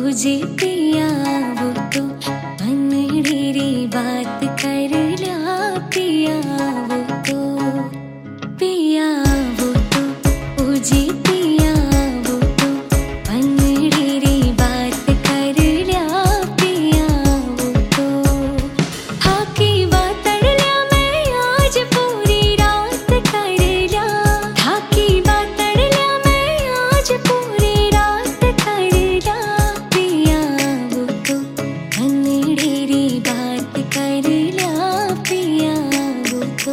जी पिया वो तो मनडेरी बात कर ला पिया वो तो पिया वो तो ओ जी पिया वो तो मनडेरी बात कर ला पिया वो तो हाकी बात ला मैं आज पूरी रात कर ला हाकी बात ला मैं आज पूरी रात कर ला पिया वो तो मनडेरी बात कर ला पिया वो तो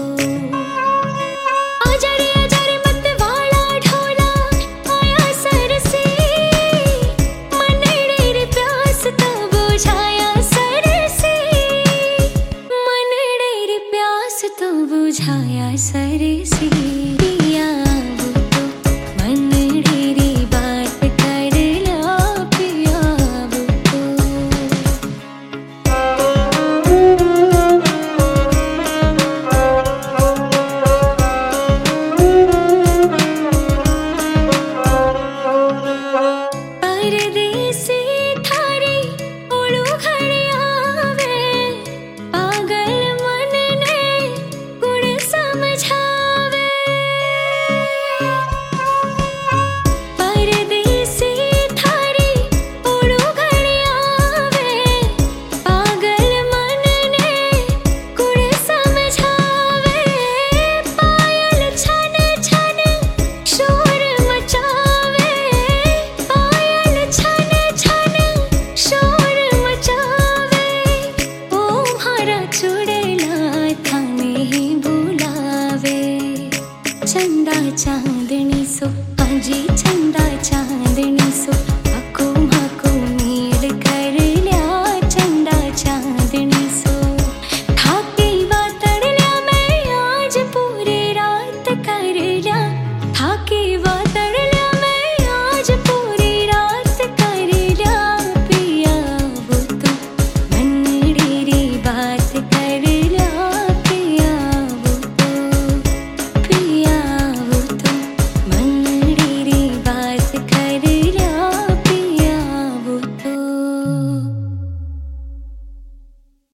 आजा रे मत वाला ढोला आया सर से मनडेरी प्यास तो बुझाया सर से मनडेरी प्यास तो बुझाया सर से पिया वो तो मनडेरी बात कर ला पिया वो तो परदेसी